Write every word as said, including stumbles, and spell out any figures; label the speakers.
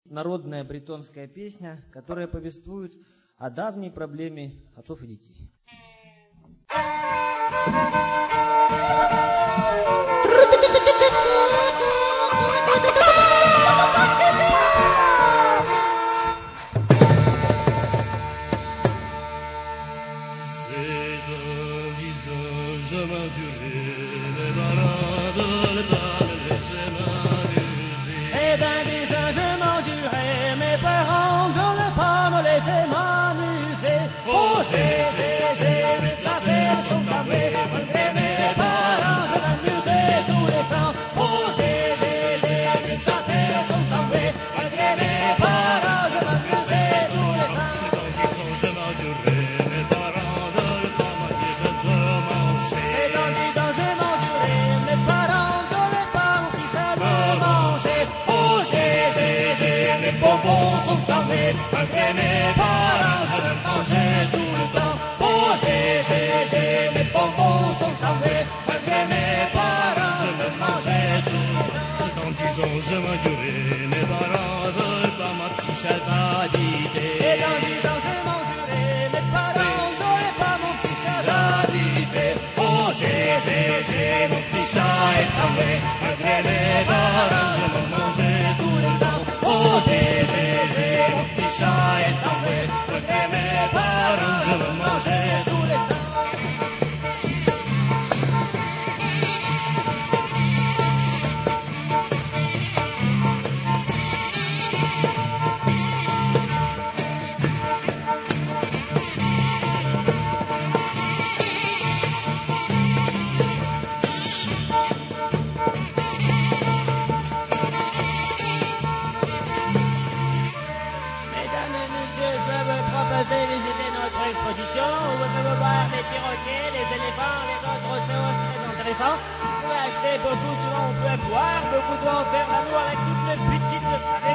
Speaker 1: народная бретонская песня, которая повествует о давней проблеме отцов и детей.
Speaker 2: Oh, j'ai, j'ai, j'ai, mes affaires sont fermées. Malgré mes parents, je m'amusais tous les temps. Oh, j'ai, j'ai, j'ai, mes affaires sont fermées. Malgré mes parents, je m'amusais tous les temps.
Speaker 3: C'est dans dix ans, je m'endurais. Mes parents veulent pas m'habiller, je dois manger.
Speaker 2: C'est dans dix ans, je m'endurais. Mes parents veulent pas mon petit ça de manger. Oh, j'ai, j'ai, j'ai, mes bonbons sont fermés. Malgré mes parents, je me mangeais tout le temps. Oh, j'ai, j'ai, j'ai, mes bonbons sont tombés. Malgré mes parents, je me mangeais tout le temps.
Speaker 3: C'est dans dix ans, je m'endurais. Mes parents veulent pas ma petite chatte à l'idée.
Speaker 2: C'est dans dix ans, je m'endurais. Mes parents veulent pas mon petit chat à l'idée. Oh, j'ai, j'ai, j'ai, mon petit chat est tombé. Malgré mes parents, je me mangeais tout le temps. Oh, j'ai, j'ai, j'ai, mon petit chat est tombé. Malgré mes parents, je me mangeais tout le temps. Visiter notre exposition, où vous pouvez voir les perroquets, les éléphants, les autres choses très intéressantes. Vous pouvez acheter beaucoup de vont, on peut boire, beaucoup de vont faire l'amour avec toutes les petites